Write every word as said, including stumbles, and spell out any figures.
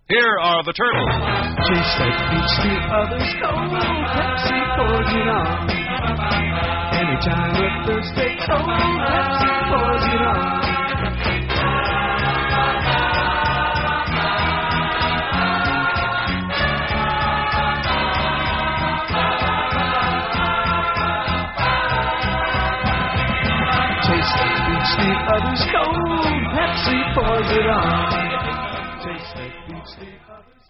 Here are the Turtles. Chase that beats the others cold, Pepsi pours it on. Anytime a Thursday cold, Pepsi pours it on. Chase that beats the others cold, Pepsi pours it on. Taste that beats the others.